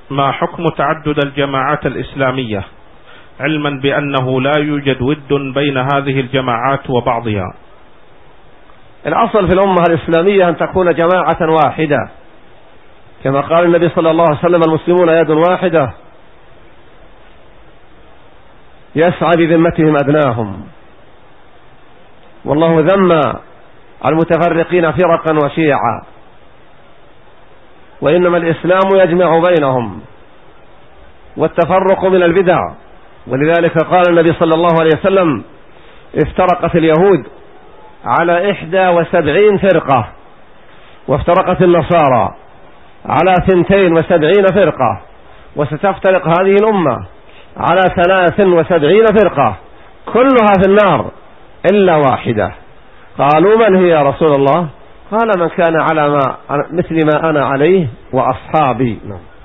ما حكم تعدد الجماعات الإسلامية، علما بأنه لا يوجد ود بين هذه الجماعات وبعضها؟ الأصل في الأمة الإسلامية أن تكون جماعة واحدة، كما قال النبي صلى الله عليه وسلم: المسلمون يد واحدة يسعى بذمتهم أدناهم. والله ذم المتفرقين فرقا وشيعا، وإنما الإسلام يجمع بينهم، والتفرق من البدع. ولذلك قال النبي صلى الله عليه وسلم: افترقت اليهود على 71 فرقة، وافترقت النصارى على 72 فرقة، وستفترق هذه الأمة على 73 فرقة، كلها في النار إلا واحدة. قالوا: من هي يا رسول الله؟ قال: من كان على مثل ما أنا عليه وأصحابي.